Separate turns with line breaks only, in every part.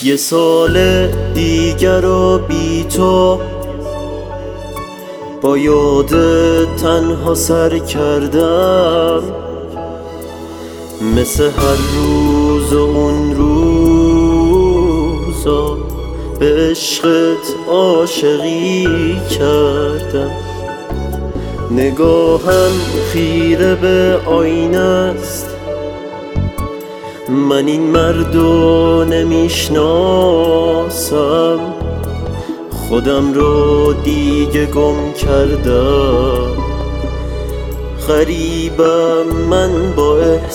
یه سال دیگر و بی تو با یاد تنها سر کردم، مثل هر روز و اون روزا به عشقت عاشقی کردم. نگاهم خیره به آینه است، من این مردو نمیشناسم، خودم رو دیگه گم کردم. غریبم من با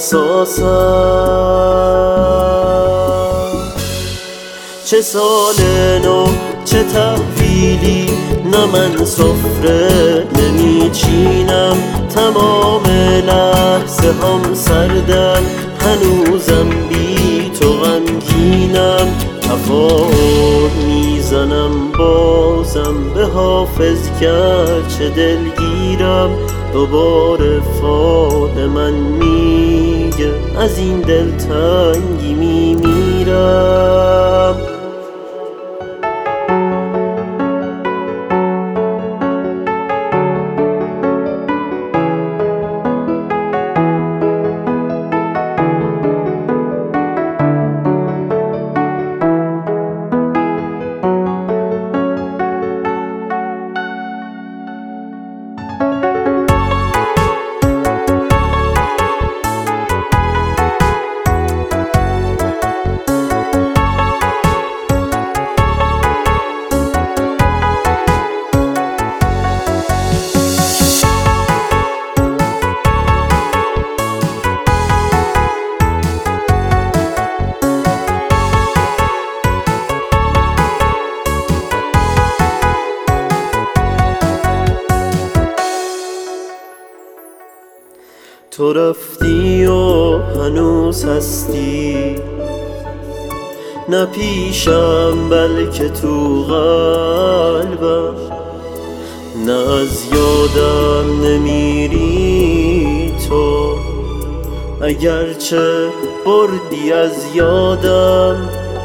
احساسم. چه سال نو چه تحویلی، نه من سفره نمیچینم، تمام لحظه هم سردم، هنوزم بی تو غمگینم. تفاهم میزنم بازم به حافظ، گرچه دلگیرم. دوباره فال من میگه از این دلتنگی میمیرم. تو رفتی و هنوز هستی، نه پیشم بلکه تو قلبم، نه از یادم نمیری تو، اگرچه بردی از یادم.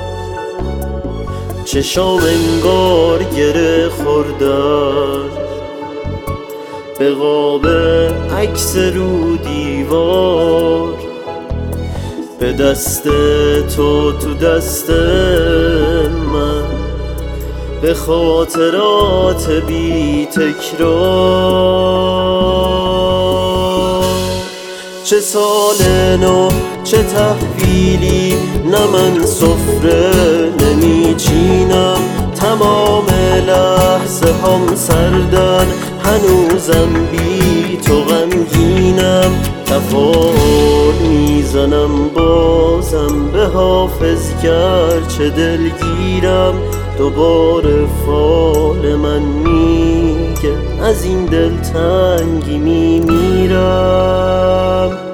چشام انگار گره خوردن به قاب عکس رو دیوار، به دست تو تو دست من، به خاطرات بی تکرار. چه سال نو چه تحویلی، نه من سفره نمیچینم، تمام لحظه هم سردن، هنوزم بی تو غمگینم. تفاهم میزنم بازم به حافظ، گرچه دلگیرم. دوباره فال من میگه از این دلتنگی میمیرم.